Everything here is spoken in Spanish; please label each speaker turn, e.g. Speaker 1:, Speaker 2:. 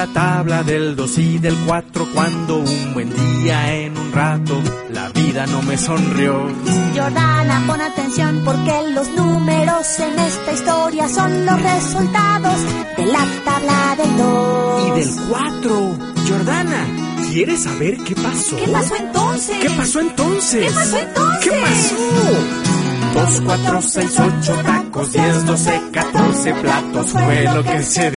Speaker 1: la tabla del 2 y del 4 cuando un buen día en un rato la vida no me sonrió.
Speaker 2: Jordana, pon atención porque los números en esta historia son los resultados de la tabla del 2
Speaker 1: y del 4. Jordana, ¿quieres saber qué pasó?
Speaker 2: ¿Qué pasó entonces?
Speaker 1: ¿Qué pasó entonces?
Speaker 2: ¿Qué pasó entonces?
Speaker 1: ¿Qué pasó? 2, 4, 6, 8 tacos, 10, 12, 14 platos fue lo que se